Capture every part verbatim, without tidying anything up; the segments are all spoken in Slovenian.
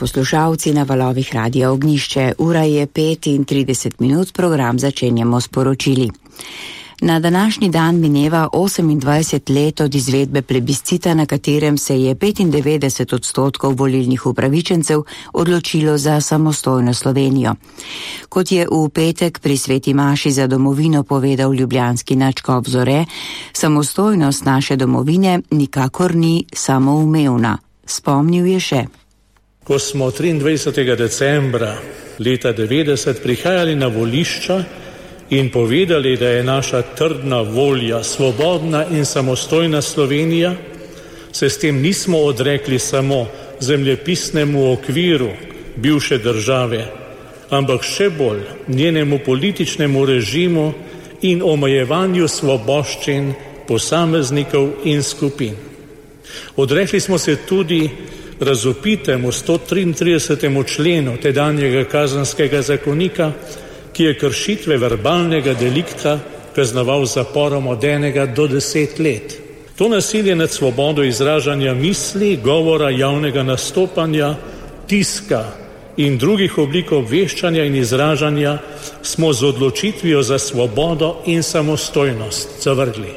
Poslušalci na valovih Radia Ognjišče, ura je petintrideset minut, program začenjamo s poročili. Na današnji dan mineva osemindvajset let od izvedbe plebiscita, na katerem se je petindevetdeset odstotkov volilnih upravičencev odločilo za samostojno Slovenijo. Kot je v petek pri sveti maši za domovino povedal ljubljanski nadškof Zore, samostojnost naše domovine nikakor ni samoumevna. Spomnil je še: Ko smo triindvajsetega decembra leta devetdeset prihajali na volišča in povedali, da je naša trdna volja svobodna in samostojna Slovenija, se s tem nismo odrekli samo zemljepisnemu okviru bivše države, ampak še bolj njenemu političnemu režimu in omejevanju svoboščin posameznikov in skupin. Odrekli smo se tudi razvpitemu sto triintridesetemu členu tedanjega kazenskega zakonika, ki je kršitve verbalnega delikta kaznoval z zaporom od enega do deset let. To nasilje nad svobodo izražanja misli, govora, javnega nastopanja, tiska in drugih oblik obveščanja in izražanja smo z odločitvijo za svobodo in samostojnost zavrgli.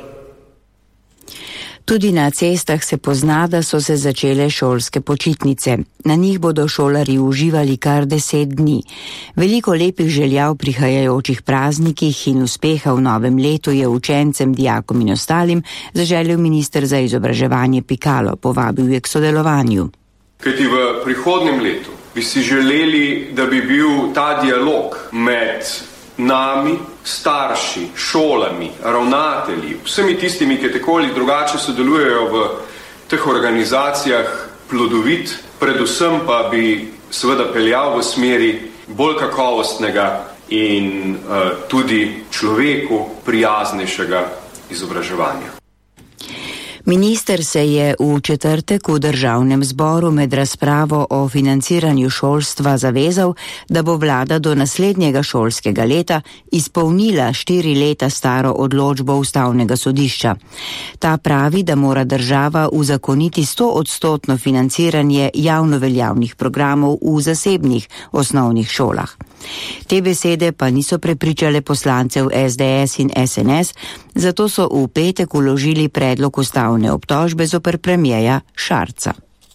Tudi na cestah se pozna, da so se začele šolske počitnice. Na njih bodo šolarji uživali kar deset dni. Veliko lepih želja v prihajajočih praznikih in uspeha v novem letu je učencem, dijakom in ostalim zaželel minister za izobraževanje Pikalo. Povabil je k sodelovanju. Kajti v prihodnjem letu bi si želeli, da bi bil ta dialog med nami, starši, šolami, ravnatelji, vsemi tistimi, ki tako ali drugače sodelujejo v teh organizacijah, plodovit, predvsem pa bi seveda peljal v smeri bolj kakovostnega in uh, tudi človeku prijaznejšega izobraževanja. Minister se je v četrtek v državnem zboru med razpravo o financiranju šolstva zavezal, da bo vlada do naslednjega šolskega leta izpolnila štiri leta staro odločbo ustavnega sodišča. Ta pravi, da mora država uzakoniti stoodstotno financiranje javno veljavnih programov v zasebnih osnovnih šolah. Te besede pa niso prepričale poslancev S D S in S N S, zato so v petek vložili predlog ustavne obtožbe zoper premierja Šarca.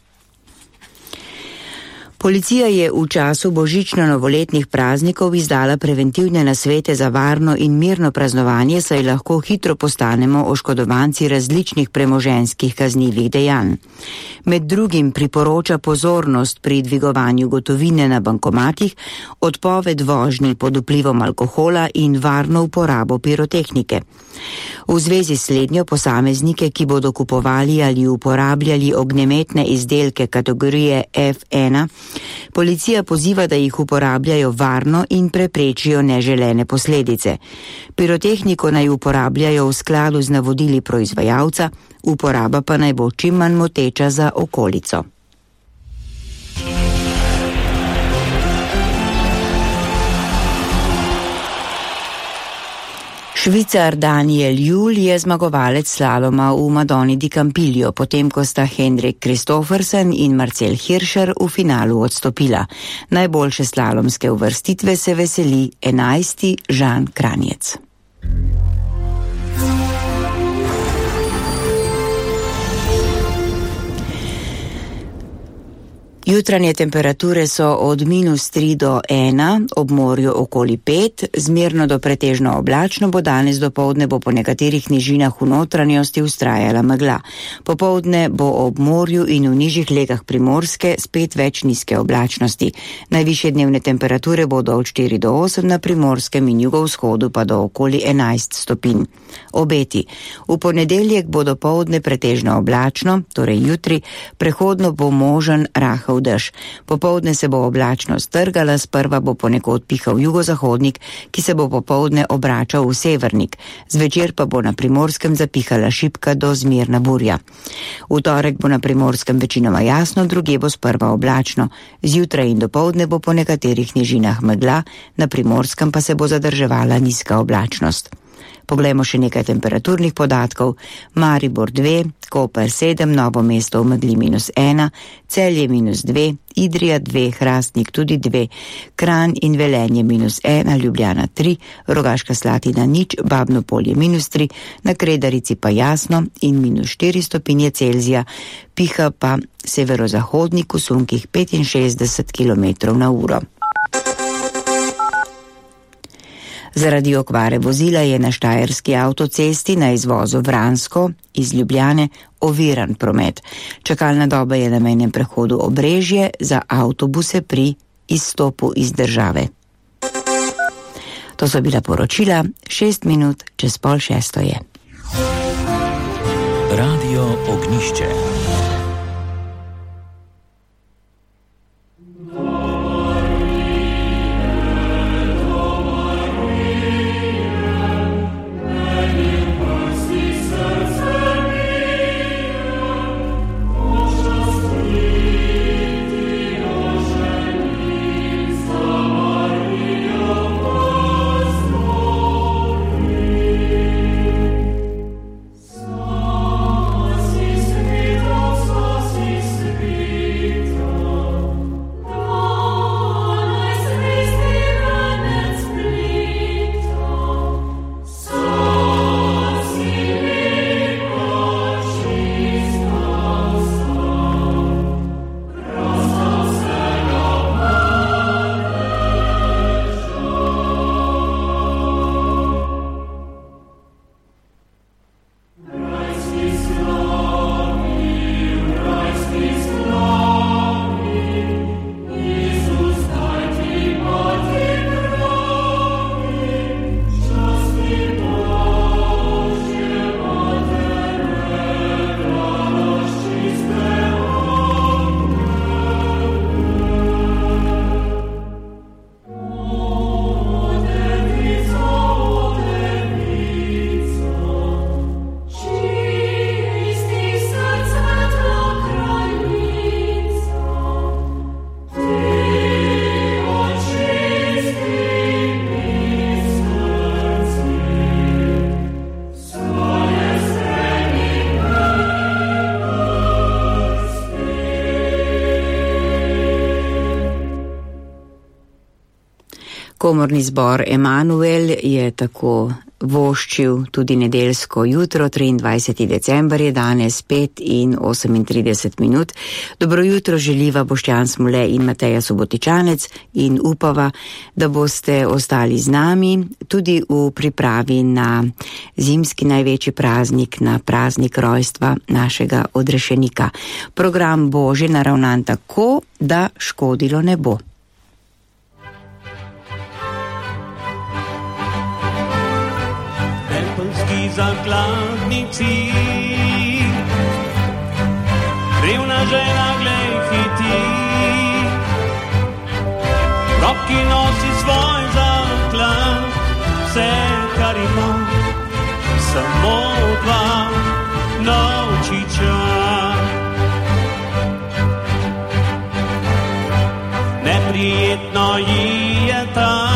Policija je v času božično-novoletnih praznikov izdala preventivne nasvete za varno in mirno praznovanje, saj lahko hitro postanemo oškodovanci različnih premoženjskih kaznivih dejanj. Med drugim priporoča pozornost pri dvigovanju gotovine na bankomatih, odpoved vožnji pod vplivom alkohola in varno uporabo pirotehnike. V zvezi s slednjo posameznike, ki bodo kupovali ali uporabljali ognjemetne izdelke kategorije F ena, policija poziva, da jih uporabljajo varno in preprečijo neželene posledice. Pirotehniko naj uporabljajo v skladu z navodili proizvajalca, uporaba pa naj bo čim manj moteča za okolico. Švicar Daniel Juhl je zmagovalec slaloma v Madoni di Campiglio, potem ko sta Henrik Kristoffersen in Marcel Hirscher v finalu odstopila. Najboljše slalomske uvrstitve se veseli enajsti Žan Kranjec. Jutranje temperature so od minus tri do ena, ob morju okoli pet, zmerno do pretežno oblačno bo danes, dopoldne bo po nekaterih nižinah v notranjosti vztrajala megla. Popoldne bo ob morju in v nižjih legah Primorske spet več nizke oblačnosti. Najvišje dnevne temperature bodo od štiri do osem, na Primorskem in jugovzhodu pa do okoli enajst stopinj. Obeti. V ponedeljek bo dopoldne pretežno oblačno, torej jutri, prehodno bo možen rahel dež. Popoldne se bo oblačnost strgala, sprva bo ponekod pihal jugozahodnik, ki se bo popoldne obračal v severnik. Zvečer pa bo na Primorskem zapihala šibka do zmerna burja. V torek bo na Primorskem večinoma jasno, drugje bo sprva oblačno. Zjutraj in dopoldne bo po nekaterih nižinah megla, na Primorskem pa se bo zadrževala nizka oblačnost. Poglejmo še nekaj temperaturnih podatkov. Maribor dve, Koper sedem, Novo mesto v megli minus ena, Celje minus dve, Idrija dve, Hrastnik tudi dve, Kranj in Velenje minus ena, Ljubljana tri, Rogaška Slatina nič, Babno Polje minus tri, na Kredarici pa jasno in minus štiri stopinje Celzija, piha pa severozahodnik v sunkih petinšestdeset kilometrov na uro. Zaradi okvare vozila je na štajerski avtocesti na izvozu Vransko iz Ljubljane oviran promet. Čakalna doba je na mejnem prehodu Obrežje za avtobuse pri izstopu iz države. To so bila poročila, šest minut čez pol šesto je. Radio Ognišče. Komorni zbor Emanuel je tako voščil tudi nedeljsko jutro, triindvajseti december je danes, pet in osemintrideset minut. Dobro jutro želiva Boštjan Smole in Mateja Subotičanec in upava, da boste ostali z nami tudi v pripravi na zimski največji praznik, na praznik rojstva našega odrešenika. Program bo že naravnan tako, da škodilo ne bo. Zakladnici, revna žena glej hiti, roki nosi svoj zaklad, vse kar ima, samo dva novčiča. Neprijetno ji je ta